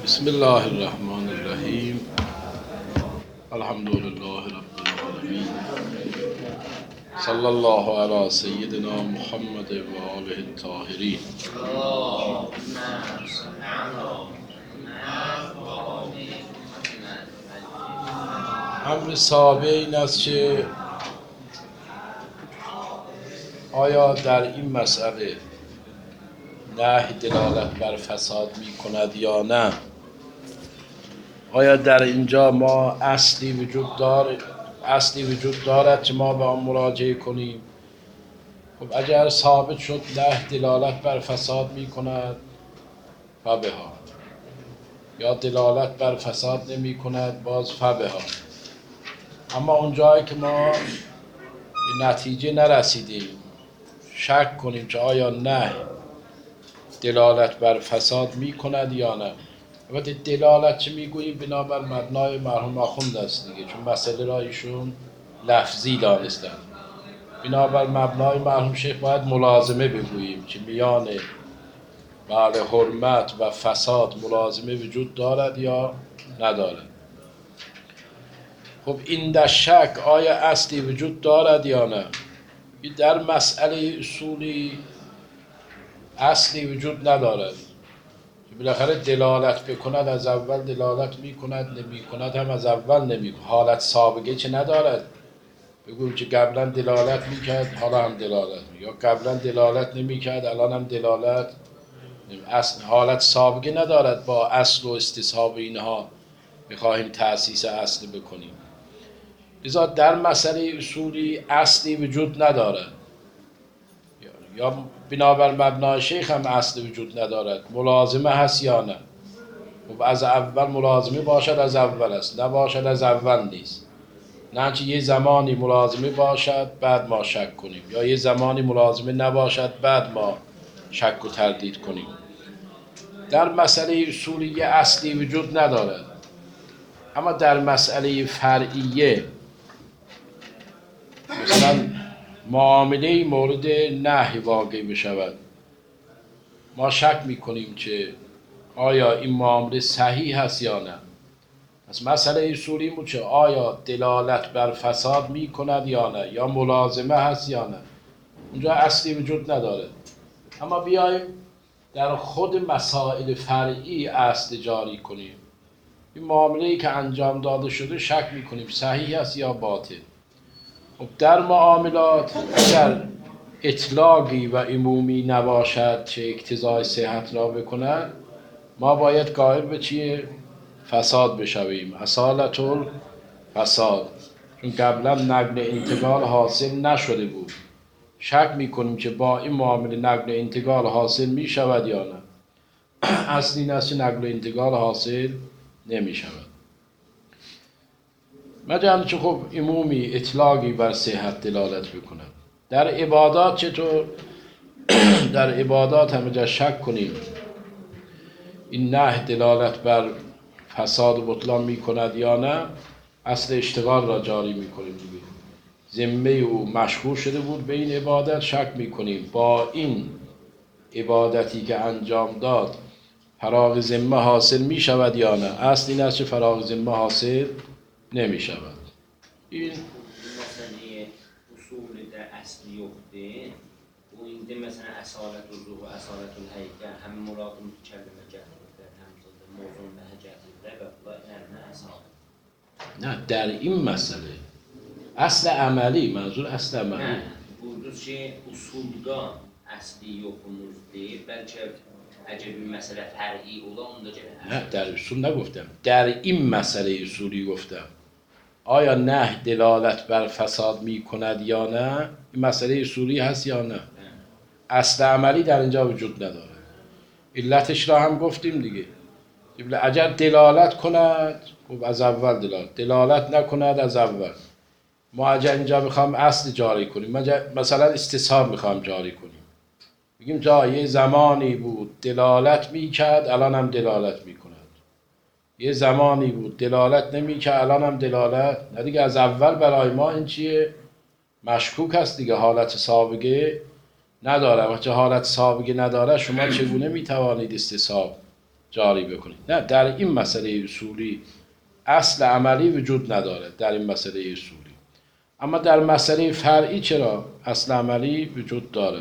بسم الله الرحمن الرحیم. الحمد لله رب العالمین. صلی الله علی سیدنا محمد و آله الطاهرین. امر سابق این است که آیا در این مسئله نهی دلالت بر فساد می کند یا نه؟ آیا در اینجا ما اصلی وجود دارد که ما به آن مراجعه کنیم؟ خب اگر ثابت شد نه دلالت بر فساد می کند فبها، یا دلالت بر فساد نمی کند باز فبها. اما اونجایی که ما به نتیجه نرسیدیم شک کنیم که آیا نه دلالت بر فساد می کند یا نه. البته دلالت چه میگوییم بنابر مبنای مرحوم آخوند است دیگه، چون مسئله را ایشون لفظی دانستن. بنابر مبنای مرحوم شیخ باید ملازمه بگوییم که میان حرمت و فساد ملازمه وجود دارد یا ندارد. خب این در شک آیا اصلی وجود دارد یا نه؟ در مسئله اصولی اصلی وجود ندارد. بالاخره دلالت بکند از اول دلالت میکند، نمی کند هم از اول نمی کند. حالت سابقه چه ندارد؟ بگویم که قبلا دلالت میکرد حالا هم دلالت میکرد، یا قبلا دلالت نمیکرد الان هم دلالت حالت سابقه ندارد. با اصل و استصحاب اینها میخواهیم تأسیس اصل بکنیم. لذا در مسئله اصولی اصلی وجود ندارد، یا بنابر مبنای شیخ هم اصل وجود ندارد. ملازمه هست یا نه؟ خب از اول ملازمه باشد از اول است، نباشد از اول نیست. نه که یه زمانی ملازمه باشد بعد ما شک کنیم، یا یه زمانی ملازمه نباشد بعد ما شک و تردید کنیم. در مسئله اصولی یه اصلی وجود ندارد. اما در مسئله فرعیه مثلا معامله مورد نهی واقع بشود، ما شک میکنیم که آیا این معامله صحیح هست یا نه. پس مسئله اصولی بود که آیا دلالت بر فساد میکند یا نه، یا ملازمه هست یا نه. اونجا اصلی وجود نداره. اما بیایم در خود مسائل فرعی اصل جاری کنیم. این معامله‌ای که انجام داده شده شک میکنیم صحیح است یا باطل. خب در معاملات اگر اطلاقی و عمومی نباشد که اقتضای صحت را بکند، ما باید قائل به چیه؟ فساد بشویم، اصالت الفساد. چون قبلا نقل انتقال حاصل نشده بود، شک میکنیم که با این معامله نقل انتقال حاصل میشود یا نه. اصلی این است که نقل انتقال حاصل نمیشود. مجال که خب عمومی اطلاقی بر صحت دلالت بکند. در عبادات چطور؟ در عبادات هم اگر شک کنیم این نه دلالت بر فساد و بطلان می کند یا نه، اصل اشتغال را جاری می کنیم دیگه. ذمه او مشغول شده بود به این عبادت، شک می کنیم با این عبادتی که انجام داد فراغ ذمه حاصل می شود یا نه. اصل این است که فراغ ذمه حاصل نمی شود. این مسئله اصول در اصلی یفته و این مثلا اصالت الروح و اصالت الهیکل هم مراد کلمه جهل در همزاد موضوع به جهل و نه اصالت. نه در این مسئله اصل عملی، منظور اصل عملی نه بودوش usulda اصلی yokumuzdur بلکه عجبی مسئله فرعی اولا اوندا جهل. نه در اصول نگفتم، در این مسئله اصولی گفتم. آیا نه دلالت بر فساد می کند یا نه، این مسئله اصولی هست یا نه. اصل عملی در اینجا وجود نداره. علتش را هم گفتیم دیگه. اگر دلالت کند خب از اول دلالت نکند از اول. ما اگر اینجا میخوام اصل جاری کنیم، مثلا استصحاب میخوام جاری کنیم، میگیم جا یه زمانی بود دلالت میکرد الان هم دلالت میکند، یه زمانی بود دلالت نمیکرد الان هم دلالت نه دیگه. از اول برای ما این چیه؟ مشکوک هست دیگه، حالت سابقه نداره. وقتی حالت سابقه نداره شما چگونه میتوانید استصحاب جاری بکنید. نه، در این مسئله اصولی اصل عملی وجود نداره، در این مسئله اصولی. اما در مسئله فرعی چرا اصل عملی وجود داره؟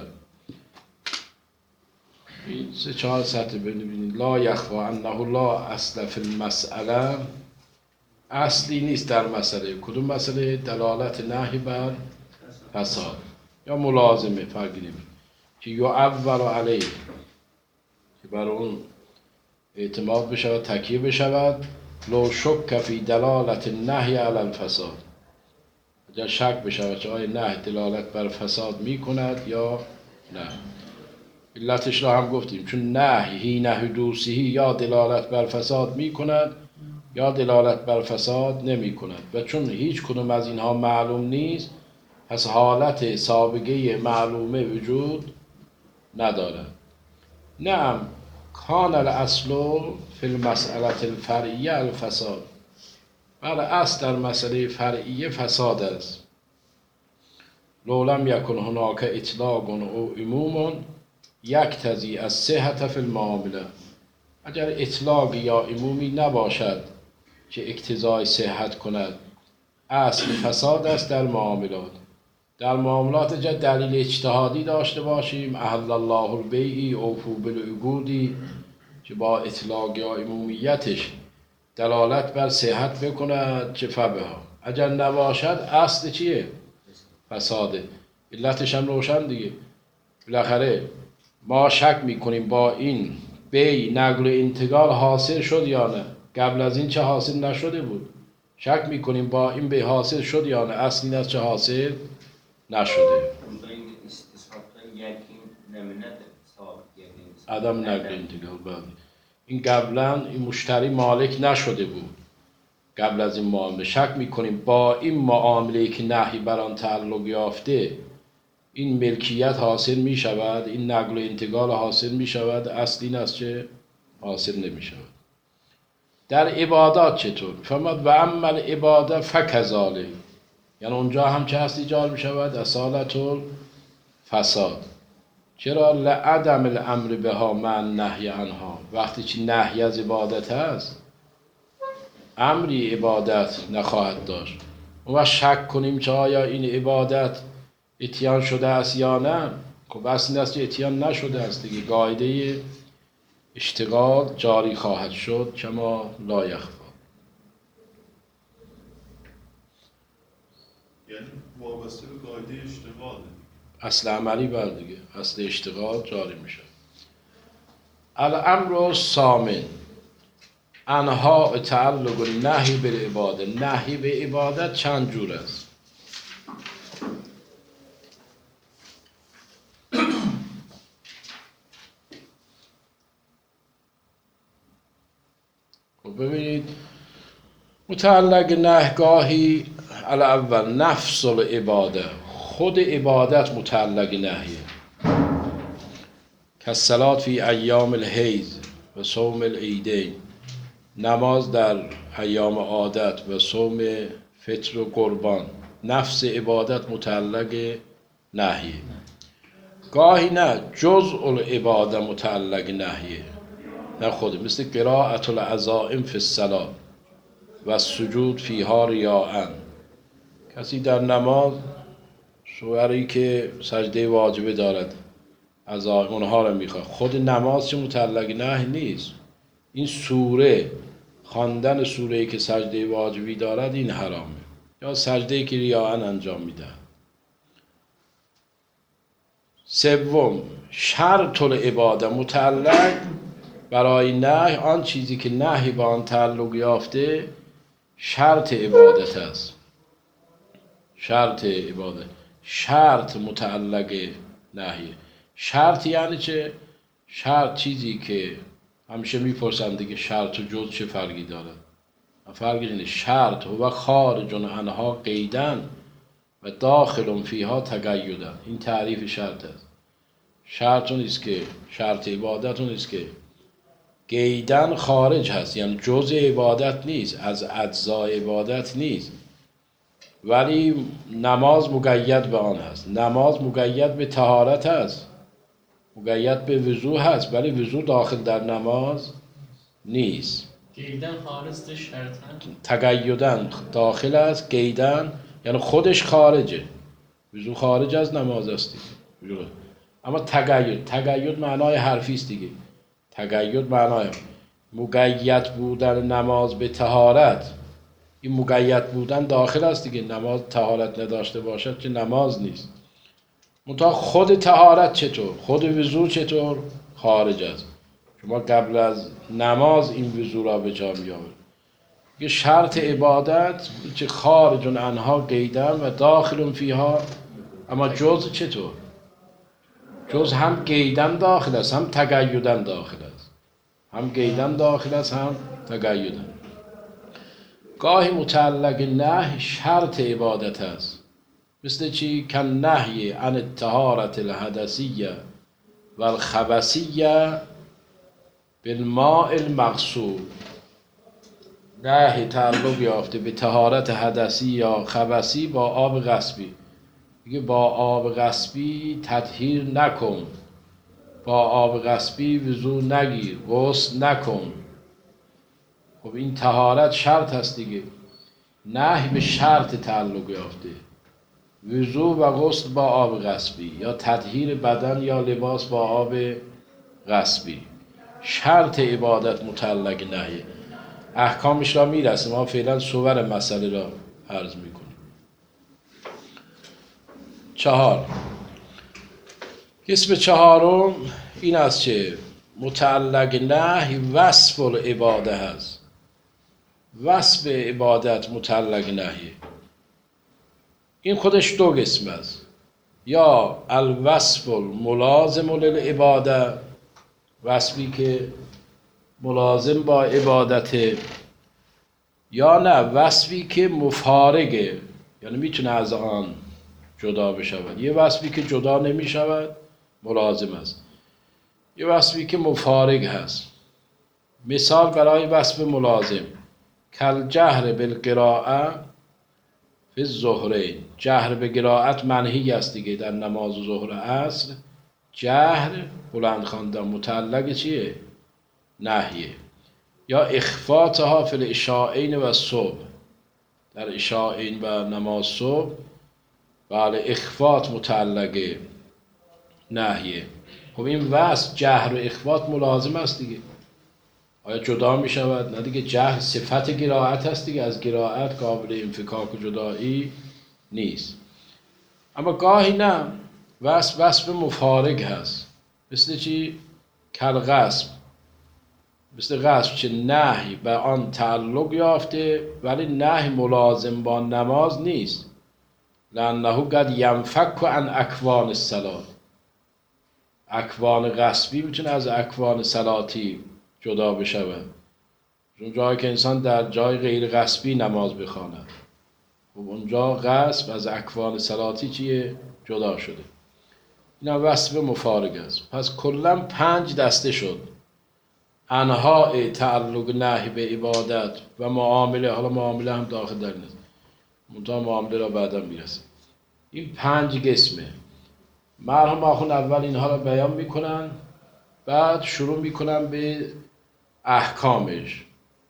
این 3-4 سطح ببینید. لا یخفا انه لا اصل فی المسئله، اصلی نیست در مسئله. کدوم مسئله؟ دلالت نهی بر فساد یا ملازمه، فرقی نمیکنه، که یعول علیه، که بر اون اعتماد بشود، تکیه بشود. لو شک فی دلالت نهی علی الفساد، اگر شک بشود که آیا نهی دلالت بر فساد می کند یا نه. علتش را هم گفتیم، چون نهی حین حدوثه یا دلالت بر فساد می کند یا دلالت بر فساد نمی کند، و چون هیچ کدوم از اینها معلوم نیست، پس حالت سابقه معلومه وجود ندارد. نعم کان الاصل فی المسئله الفرعیه الفساد، بله اصل در مسئله فرعیه فساد است. لو لم یکن هناک اطلاق او عموم یقتضی الصحة فی المعامله، اگر اطلاق یا عمومی نباشد که اقتضای صحت کند، اصل فساد است در معاملات. در معاملات دلیل اجتهادی داشته باشیم، احل الله البیع اوفوا بالعقود، که با اطلاق یا عمومیتش دلالت بر صحت بکند، چه فبها. اگر نباشد اصل چیه؟ فساده. علتش هم روشن دیگه. بالاخره ما شک میکنیم با این بی نقل و انتقال حاصل شد یا نه، قبل از این چه حاصل نشده بود. شک میکنیم با این بی حاصل شد یا نه، اصل این است چه حاصل نشده. عدم نقل انتقال. بعد این قبلا این مشتری مالک نشده بود قبل از این معامله، شک میکنیم با این معامله که نهی بر آن تعلق یافته این ملکیت حاصل می شود، این نقل و انتقال حاصل می شود، اصل این است چه حاصل نمی شود. در عبادات چطور؟ فرمود و اما العباده فکذالک، یعنی اونجا هم چه هست ایجاد می شود؟ اصالت فساد. چرا؟ لعدم الامر بها مع نهی عنها، وقتی که نهی از عبادت هست امری عبادت نخواهد داشت. و شک کنیم که آیا این عبادت اتیان شده است یا نه، خب اصل این است که اتیان نشده است دیگه. قاعده اشتغال جاری خواهد شد کما لا یخفا. یعنی وابسته به قاعده اشتغاله. اصل عملی بر دیگه، اصل اشتغال جاری میشه. الامر ثامن انها تعلق نهی به عباده. نهی به عبادت چند جور است؟ خب ببینید، متعلق نهگاهی الاول نفس العباده، خود عبادت متعلق نهیه، که الصلاة فی ایام الحیض و صوم العیدین، نماز در ایام عادت و صوم فطر و قربان، نفس عبادت متعلق نهیه. گاهی نه جزء العباده متعلق نهیه، نه خود، مثل قراءة العزائم فی الصلاة و السجود فیها ریاء. کسی در نماز سوری که سجده واجبه دارد عزائم اونها رو میخواد، خود نماز چه متعلق نهی نیست. این سوره، خواندن سوره‌ای که سجده واجبی دارد این حرامه، یا سجده‌ای که ریاء انجام میده. سوم شرط العباده متعلق برای نهی، آن چیزی که نهی با آن تعلق یافته شرط عبادت است. شرط عبادت، شرط متعلق نهی. شرط یعنی چه؟ شرط چیزی که همیشه میپرسن دیگه، شرط و جز چه فرقی داره؟ فرقی نیست. شرط هو خارج عنها قیدا و داخل فیها تقیدا. این تعریف شرط است. شرط اون است که، شرط عبادت اون است که قیدن خارج هست، یعنی جزء عبادت نیست، از اجزای عبادت نیست، ولی نماز مقید به آن هست. نماز مقید به طهارت هست، مقید به وضو هست، ولی وضو داخل در نماز نیست. قیدن خالص شرطن. تقیدن داخل است، قیدن یعنی خودش خارجه. وضو خارج از نماز است دیگه. اما تقید معنای حرفی است دیگه. تقید معنای مقید بودن نماز به طهارت. این مقید بودن داخل است دیگه. نماز طهارت نداشته باشد که نماز نیست. منتها خود طهارت چطور؟ خود وضو چطور؟ خارج است. شما قبل از نماز این وضو را به جا می‌آورید. یه شرط عبادت که خارج عنها قیدن و داخل فیها. اما جز چطور؟ جز هم قیدن داخل است، هم تقیدن داخل است. هم قیدن داخل است، هم تقیدن. گاهی متعلق نهی شرط عبادت است. مثل چی؟ کن نهی عن الطهارة الحدثیه و الخبثیه بالماء المغسول. نهی تعلق یافته به طهارت حدثی یا خبثی با آب غصبی. میگه با آب غصبی تطهیر نکن، با آب غصبی وضو نگیر، غسل نکن. خب این طهارت شرط هست دیگه. نهی به شرط تعلق یافته، وضو و غسل با آب غصبی یا تطهیر بدن یا لباس با آب غصبی. شرط عبادت متعلق نهی. احکامش را میرسه، ما فعلا صور مسئله را عرض میکنیم. 4. قسم چهارم این است که متعلق نهی وصف العباده هست. وصف عبادت متعلق نهی این خودش دو قسم است. یا الوصف الملازم للعباده، وصفی که ملازم با عبادته، یا نه وصفی که مفارقه، یعنی میتونه از آن جدا بشود. یه وصفی که جدا نمی شود ملازم است، یه وصفی که مفارق هست. مثال برای وصف ملازم: کل جهر بالقراءه فی الظهرین. جهر به قرائت منهی است دیگه در نماز ظهر عصر. جهر بلند خواندن متعلق چیه؟ نهیه. یا اخفاتها فی العشاءین و الصبح. در عشاءین و نماز صبح بله اخفات متعلق نهیه. خب این وصف جهر و اخفات ملازم است دیگه. آیا جدا می شود؟ نه دیگه. جهر صفت قرائت هست دیگه، از قرائت قابل انفکاک و جدایی نیست. اما گاهی نه، وصف مفارق هست. مثل چی؟ کل غصب. مثل غصب که نهی به آن تعلق یافته ولی نهی ملازم با نماز نیست. لأنه قد ینفک عن اکوان الصلاة. اکوان غصبی میتونه از اکوان صلاتی جدا بشود. اون جایی که انسان در جای غیر غصبی نماز بخواند، خب اونجا غصب از اکوان صلاتی چیه؟ جدا شده. این هم وصف مفارق است. پس کلا 5 دسته شد: انواع تعلق نهی به عبادت و معامله. حالا معامله هم داخل در این است، منتها معامله را بعدا میرسه. این 5 قسمه. مرحوم آخوند اول اینها را بیان میکنن، بعد شروع میکنن به احکامش.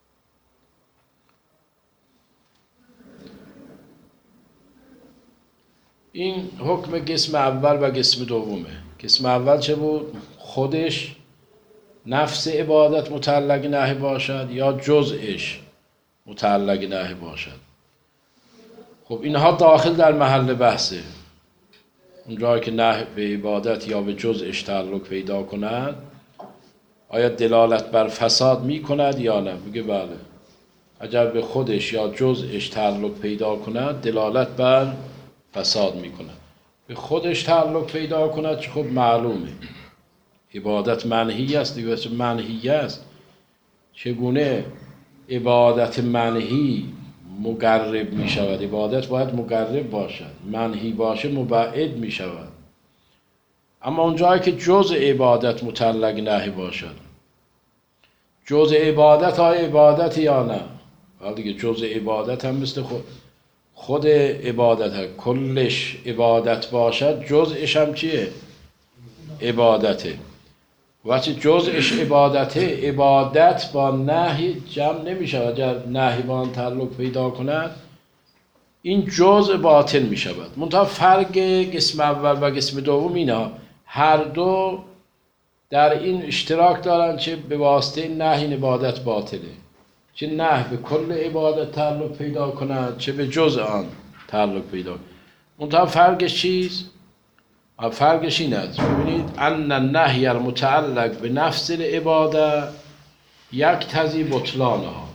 این حکم قسم اول و قسم دومه. قسم اول چه بود؟ خودش نفس عبادت متعلق نهی باشد یا جزءش متعلق نهی باشد. خب اینها داخل در محل بحثه. اونجایی که نهی به عبادت یا به جزءش تعلق پیدا کند، آیا دلالت بر فساد می کند یا نه؟ میگه بله. اگر به خودش یا جزءش تعلق پیدا کند دلالت بر فساد می کند. به خودش تعلق پیدا کند خب معلومه عبادت منهی است دیگه. منهی است، چگونه عبادت منهی مقرب می شود؟ عبادت باید مقرب باشد، منهی باشه مبعد می شود. اما اونجایی که جزء عبادت متعلق نهی باشد، جزء عبادت های عبادت یا نه؟ حالا دیگه جزء عبادت هم مثل خود عبادت ها. کلش عبادت باشد، جزءش هم چیه؟ عبادته. وقتی جزءش عبادته، عبادت با نهی جمع نمیشه. اگر نهی با آن تعلق پیدا کند این جزء باطل می شود. منتها فرق قسم اول و قسم دوم اینا هر دو در این اشتراک دارن چه به واسطه نهی این عبادت باطله، چه نهی به کل عبادت تعلق پیدا کند چه به جزء آن تعلق پیدا کند. منتها فرقش چیست؟ فرقش این است، ببینید ان النهی المتعلق به نفس العباده یقتضی بطلانها،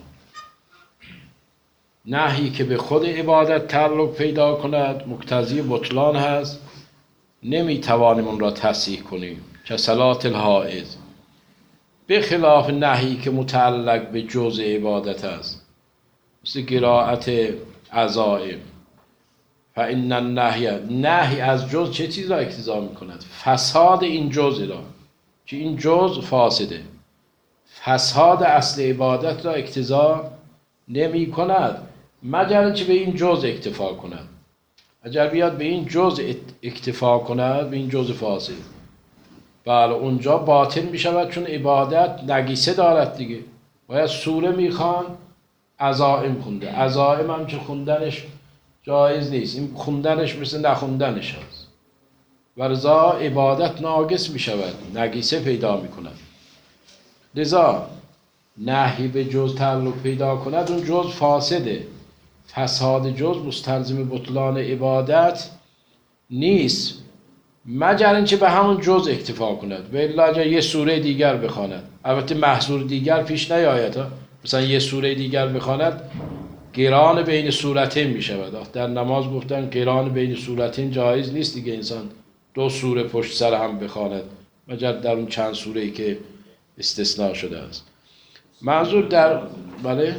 نهی که به خود عبادت تعلق پیدا کند مقتضی بطلان هست، نمیتوانیم اون را تصحیح کنیم که صلات الحائض، به خلاف نهی که متعلق به جزء عبادت است مثل قرائت عزائم. فان النهی از جزء چه چیز را اقتضا میکند؟ فساد این جزء را، که این جزء فاسده، فساد اصل عبادت را اقتضا نمی کند مگر اینکه به این جزء اکتفا کند. اگر بیاد به این جزء اکتفا کند، به این جزء فاسد، بله اونجا باطل می شود، چون عبادت نگیسه دارد دیگه. باید سوره میخوان، عزائم خونده، عزائم هم که خوندنش جایز نیست، این خوندنش مثل نخوندنش هست و رضا عبادت ناقص می شود، نگیسه پیدا می کند. لذا نهی به جز تعلق پیدا کند اون جز فاسده، فساد جز مستلزم بطلان عبادت نیست مگر اینکه به همون جز اکتفا کند. و الا اگر یه سوره دیگر بخواند، البته محظور دیگر پیش نیاید، مثلا یه سوره دیگر بخواند قران بین سورتین می شود. در نماز گفتن قران بین سورتین جایز نیست دیگه، انسان دو سوره پشت سر هم بخواند مگر در اون چند سوره‌ای که استثناء شده است. منظور در بله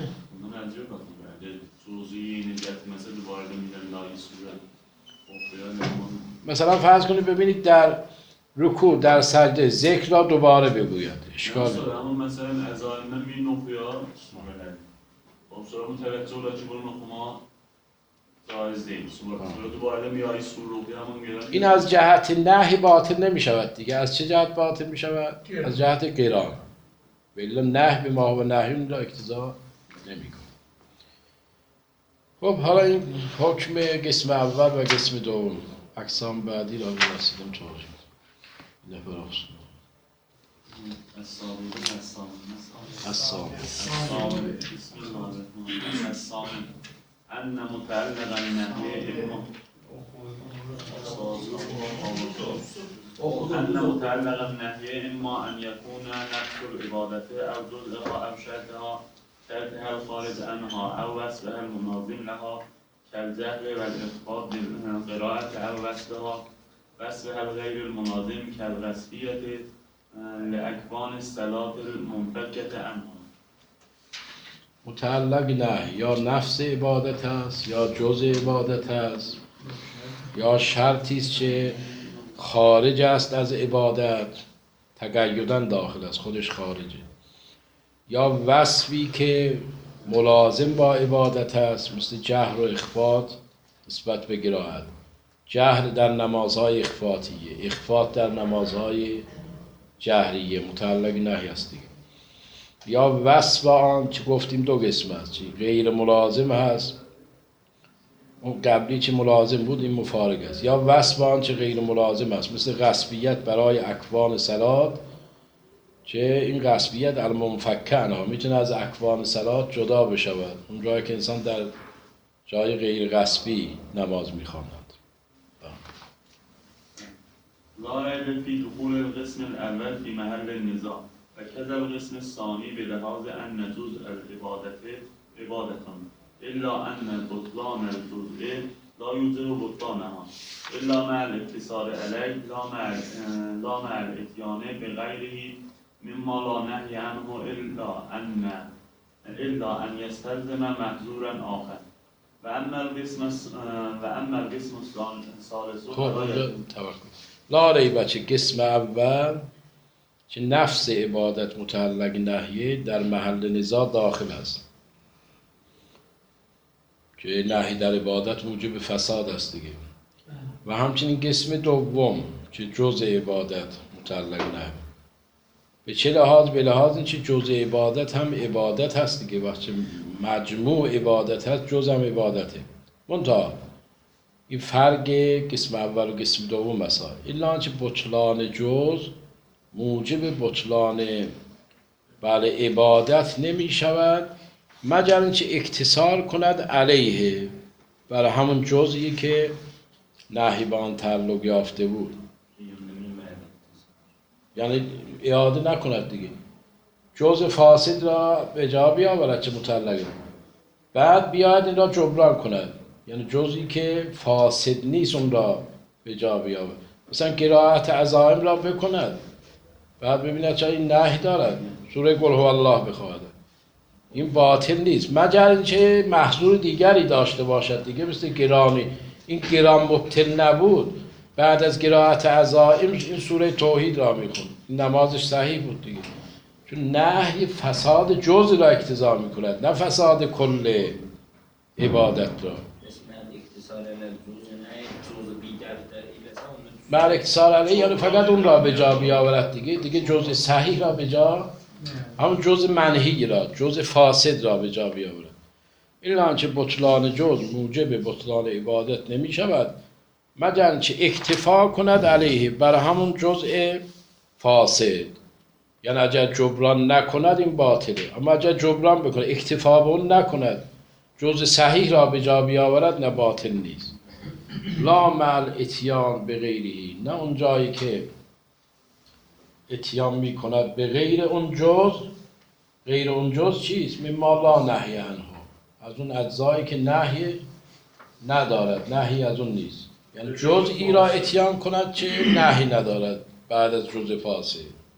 مثلا فرض کنید ببینید در رکوع در سجده ذکر را دوباره بگوید، اشکال مثلا عزائم می نقیا خب متوجه ولی چه برون خما جایز نیست. دوباره میای سوره همون این از جهت نهی باطل نمی شود دیگه. از چه جهت باطل می شود؟ از جهت قران. ولی نهی به ما و نهی را اقتضا نمی کند. خب حالا این حکم قسم اول و قسم دوم، اقسام بعدی را برسیدیم توضیح الصامت أن متعلق النهي إما أن يكون نفس العبادة أو جزءها أو شرطها الخارج عنها أو وصفها المناظم لها كالجهل والإخفاض بالقراءة أو وصفها الغير المناظم كالغسبية لأكوان الصلاة المنفكة عنها. متعلق نه یا نفس عبادت است یا جزء عبادت است یا شرطی است که خارج است از عبادت، تقیداً داخل است، خودش خارجه، یا وصفی که ملازم با عبادت است مثل جهر و اخفات نسبت به قرائت، جهر در نمازهای اخفاتیه، اخفات در نمازهای جهریه، متعلق نهی است دیگه. یا وصف آن که گفتیم دو قسم است، غیر ملازم هست، اون قبلی که ملازم بود این مفارق است، یا وصف آن که غیر ملازم است مثل غصبیت برای اکوان صلات که این غصبیت المنفکه عنها میتونه از اکوان صلات جدا بشود، اون جایی که انسان در جای غیر غصبی نماز میخواند. لا ريب في دخول القسم الأول في محل النزاع وكذا القسم الثاني بلحاظ أن جزء العبادة عبادة إلا أن بطلان الجزء لا يوجب بطلانها إلا مع الاقتصار عليه لا مع الإتيان بغيره مما لا نهي عنه إلا أن يستلزم محظورا آخر وأما القسم الثالث لا ریبه که قسم اول که نفس عبادت متعلق نهیه در محل نزاع داخل است، که نهی در عبادت موجب فساد است دیگه، و همچنین قسم دوم که جزء عبادت متعلق نهی به چه لحاظ؟ به لحاظ اینکه جزء عبادت هم عبادت هست دیگه. وقتی مجموع عبادت هست جزء هم عبادته. منتها این فرق قسم اول و قسم دوم مسائل. الا آنچه بطلان جز موجب بطلان عبادت نمی شود مگر اینکه اکتسار کند علیه برای همون جزئی که نهی به آن تعلق یافته بود. یعنی اعاده نکند دیگه، جزء فاسد را به جا بیاورد چه مطلقه، بعد بیاید این را جبران کند، یعنی جزئی که فاسد نیست اون را به جا بیاورد. مثلا قرائت عزائم را بکند، بعد ببیند چه این نهی دارد، سوره قل هو الله بخواهد، این باطل نیست مگر اینکه محظور دیگری داشته باشد دیگه، مثل گرانی. این گران مبتل نبود، بعد از قرائت عزائم این سوره توحید را میخوند، نمازش صحیح بود دیگه، چون نهی فساد جزء را اقتضا میکند نه فساد کل عبادت را. بر اکتسار علیه یعنی فقط اون را به جا بیاورد دیگه جزء صحیح را به جا، همون جزء منهی را، جزء فاسد را به جا بیاورد. این آنچه بطلان جزء موجب بطلان عبادت نمی شود مگر اینکه اکتفا کند علیه بر همون جزء فاسد، یعنی اگر جبران نکند این باطله، اما اگر جبران بکنه اکتفا به اون نکند جزء صحیح را به جا بیاورد نه باطل نیست. لا مع اتیان به غیری، نه اون جایی که اتیان می کند به غیر اون جزء. غیر اون جزء چیست؟ مما لا نهی عنه، از اون اجزایی که نهی ندارد، نهی از اون نیست، یعنی جزئی را اتیان کند چه نهی ندارد بعد از جزء فاسد.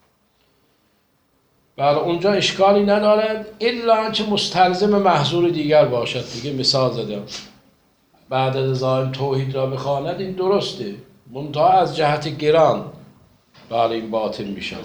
برای اونجا اشکالی ندارد الا آنچه مستلزم محظور دیگر باشد دیگه. مثال زدم بعد از عزائم توحید را بخواند، این درسته، منتها از جهت گران برای این باطل می شود.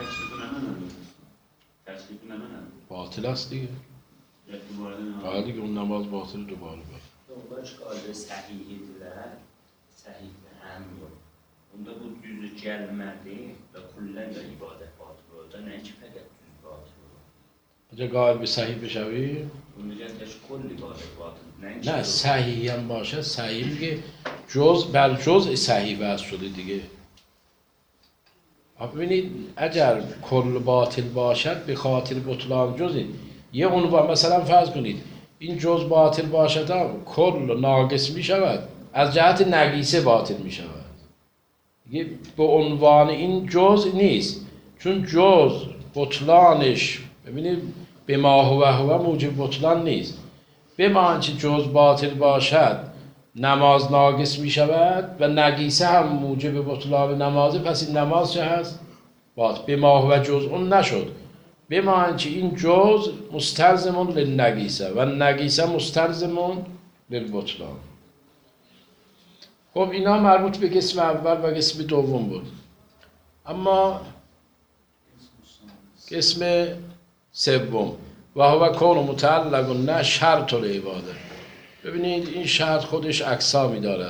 باطل است دیگه، باید دیگه اون نماز باطل دوباره باید. Onda işgalde səhihdirlər, səhihdə həm yox. Onda bu düzü gəlmədi və kullən də ibadət batıl olacaq, nə ki fəqət düz batıl olacaq. اگه قائل به صحیح بشوی؟ Onda gəldə kul ibadət batıl, nə ki نه صحیح هم باشه، صحیح میگه جز بر جزء صحیح وضع شده دیگه. ببینید اگر کل باطل باشد به خاطر بطلان جزء، یه عنوان مثلا فرض کنید این جز باطل باشد هم کل ناقص می شود، از جهت نقیصه باطل می شود دیگه، به عنوان این جز نیست، چون جز بطلانش ببینید به ما هو موجب بطلان نیست. به ما آنچه جز باطل باشد نماز ناقص می شود و نقیصه هم موجب بطلان نمازه، پس این نماز چه هست؟ باطل. به ما هو جز اون نشد، به ما آنچه این جز مستلزمون للنقیصه و نقیصه مستلزمون للبطلان. خب اینا مربوط به قسم اول و قسم دوم بود. اما قسم سوم و هو کون متعلق نه شرط العباده. ببینید این شرط خودش اقسامی دارد.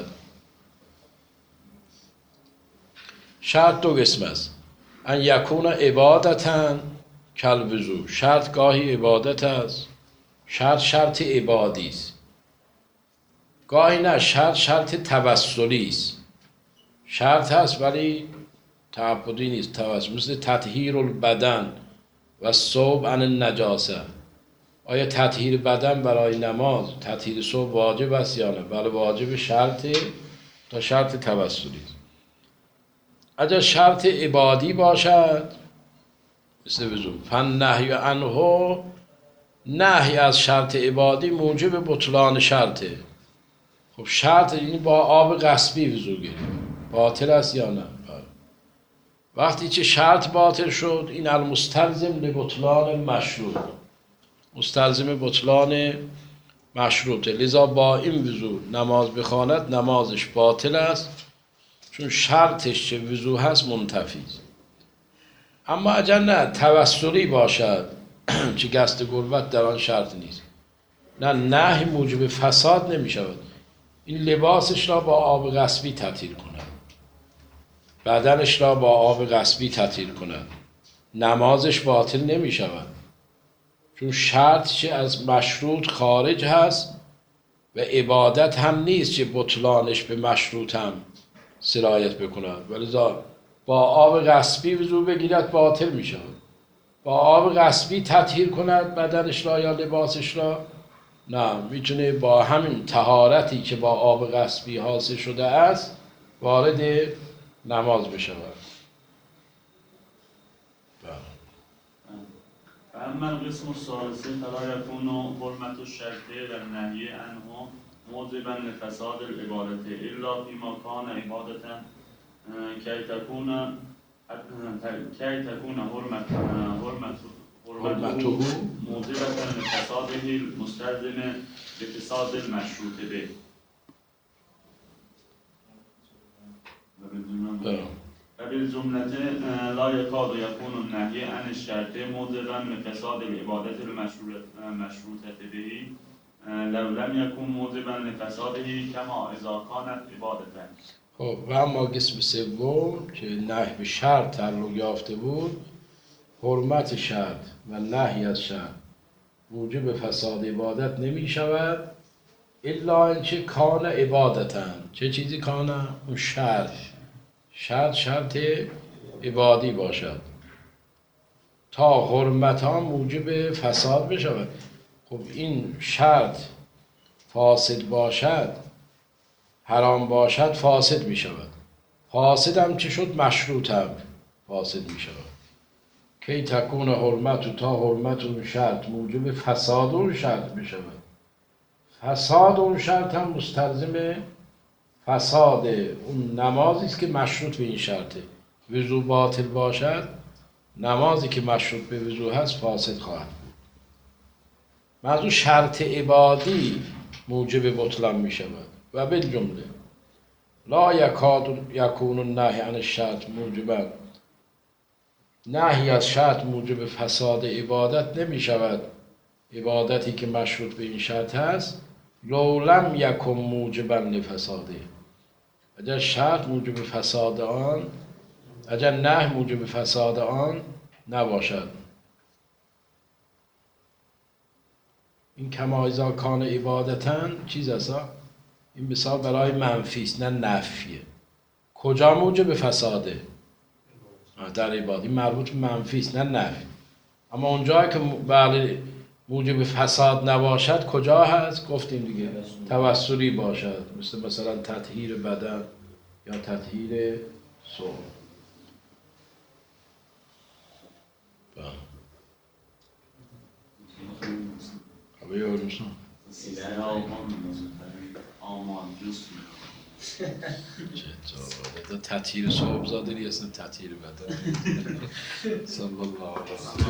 شرط دو قسم است. ان یکون عبادتاً کالوضو، شرط گاهی عبادت است، شرط عبادی است، گاهی نه شرط توسلی است. شرط هست ولی تعبدی نیست، توسل، مثل تطهیر البدن و صوب عن النجاسه. آیا تطهیر بدن برای نماز، تطهیر صوب واجب است یا نه؟ بله واجب، شرط تا شرط توسلی است. اگر شرط عبادی باشد مثل وضو، فالنهی عنه، نهی از شرط عبادی موجب بطلان شرطه. خب شرط یعنی با آب غصبی وضو گیری، باطل است یا نه؟ وقتی که شرط باطل شد این المستلزم لبطلان مشروط، مستلزم بطلان مشروطه، لذا با این وضو نماز بخواند نمازش باطل است، چون شرطش که وضو هست منتفی است. اما اگر نه توسلی باشد چه قصد قربت در آن شرط نیست، نه نهی موجب فساد نمی شود. این لباسش را با آب غصبی تطهیر کند، بدنش را با آب غصبی تطهیر کند، نمازش باطل نمی شود، چون شرط چه از مشروط خارج هست و عبادت هم نیست که بطلانش به مشروط هم سرایت بکند. ولذا با آب غصبی وضو بگیرد باطل می شود. با آب غصبی تطهیر کند بدنش را یا لباسش را؟ نه، میتونه با همین طهارتی که با آب غصبی حاصل شده است وارد نماز بشود. فأما القسم الثالث فلا يكون حرمة الشرط والنهي عنه موجبا لفساد العبادة إلا فيما كان عبادة كي تكون حرمته موجبة لفساده المستلزم لفساد المشروط به. وبالجملة لا يكاد يكون النهي عن الشرط موجبا لفساد العبادة المشروطة به لو لم يكن موجبا لفساده كما إذا كانت عبادة. خب و اما قسم سوم که نهی به شرط تعلق یافته بود، حرمت شرط و نهی از شرط موجب فساد عبادت نمی شود الا اینکه کان عبادتن. چه چیزی کانه؟ اون شرط عبادی باشد تا حرمت ها موجب فساد بشود. خب این شرط فاسد باشد، حرام باشد، فاسد می شود. فاسد هم چه شد؟ مشروط هم فاسد می شود. کی تکون حرمت و تا حرمت اون شرط موجب فساد اون شرط بشود. فساد اون شرط هم مستلزم فساد اون نمازی است که مشروط به این شرطه. وضو باطل باشد، نمازی که مشروط به وضو هست فاسد خواهد بود. منظور شرط عبادی موجب بطلان می شود. و بالجمله لا یکاد یکون النهی عن الشرط موجبا، نهی از شرط موجب فساد عبادت نمی شود، عبادتی که مشروط به این شرط هست، لو لم یکن موجبا لفساده. اگر شرط موجب فساد آن، اگر نهی موجب فساد آن نباشد. این کما اذا کان عبادتن چیز است، این مثال برای منفی است نه نفیه. کجا موجب فساده؟ در عبادت. این مربوط به منفی است نه نفی. اما اونجایی که بله موجب فساد نباشد کجا هست؟ گفتیم دیگه توسلی باشد، مثلا تطهیر بدن یا تطهیر صوم. Havaya musun? چه تطهیر صبح زاده ریاست تطهیر بدن. صلی الله علیه و